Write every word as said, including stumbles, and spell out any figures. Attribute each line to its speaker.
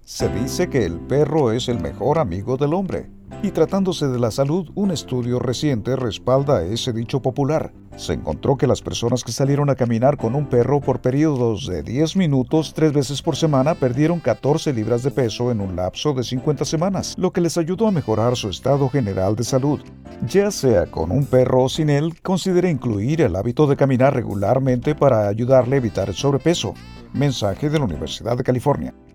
Speaker 1: Se dice que el perro es el mejor amigo del hombre. Y tratándose de la salud, un estudio reciente respalda ese dicho popular. Se encontró que las personas que salieron a caminar con un perro por periodos de diez minutos tres veces por semana perdieron catorce libras de peso en un lapso de cincuenta semanas, lo que les ayudó a mejorar su estado general de salud. Ya sea con un perro o sin él, considere incluir el hábito de caminar regularmente para ayudarle a evitar el sobrepeso. Mensaje de la Universidad de California.